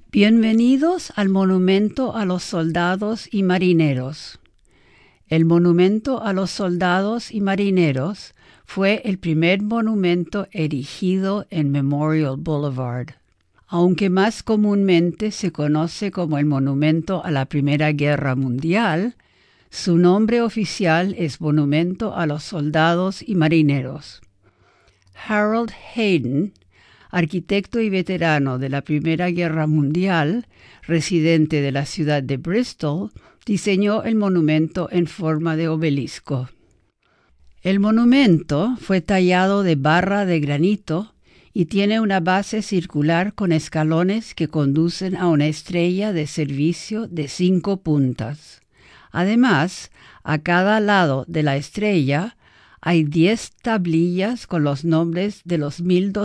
Bienvenidos al Monumento a los Soldados y Marineros. El Monumento a los Soldados y Marineros fue el primer monumento erigido en Memorial Boulevard, aunque más comúnmente se conoce como el Monumento a la Primera Guerra Mundial. Su nombre oficial es Monumento a los Soldados y Marineros. Harold Hayden, arquitecto y veterano de la Primera Guerra Mundial, residente de la ciudad de Bristol, diseñó el monumento en forma de obelisco. El monumento fue tallado de barra de granito y tiene una base circular con escalones que conducen a una estrella de servicio de 5 puntas. Además, a cada lado de la estrella hay 10 tablillas con los nombres de los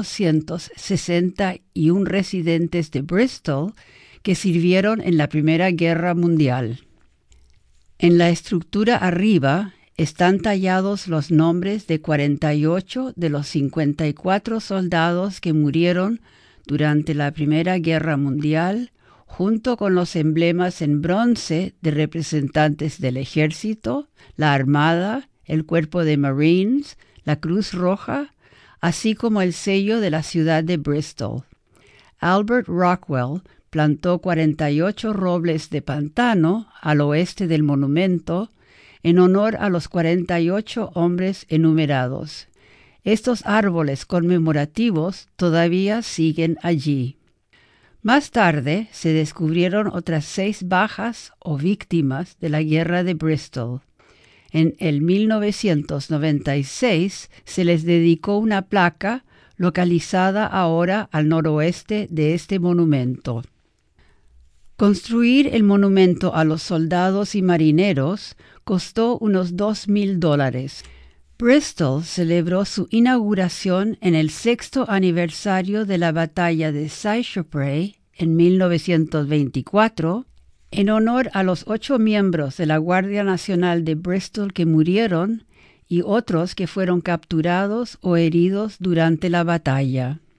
1,261 residentes de Bristol que sirvieron en la Primera Guerra Mundial. En la estructura arriba están tallados los nombres de 48 de los 54 soldados que murieron durante la Primera Guerra Mundial, junto con los emblemas en bronce de representantes del Ejército, la Armada, el Cuerpo de Marines, la Cruz Roja, así como el sello de la ciudad de Bristol. Albert Rockwell plantó 48 robles de pantano al oeste del monumento en honor a los 48 hombres enumerados. Estos árboles conmemorativos todavía siguen allí. Más tarde se descubrieron otras 6 bajas o víctimas de la guerra de Bristol. En el 1996 se les dedicó una placa localizada ahora al noroeste de este monumento. Construir el monumento a los soldados y marineros costó unos $2,000. Bristol celebró su inauguración en el 6º aniversario de la batalla de Seicheprey en 1924, en honor a los 8 miembros de la Guardia Nacional de Bristol que murieron y otros que fueron capturados o heridos durante la batalla.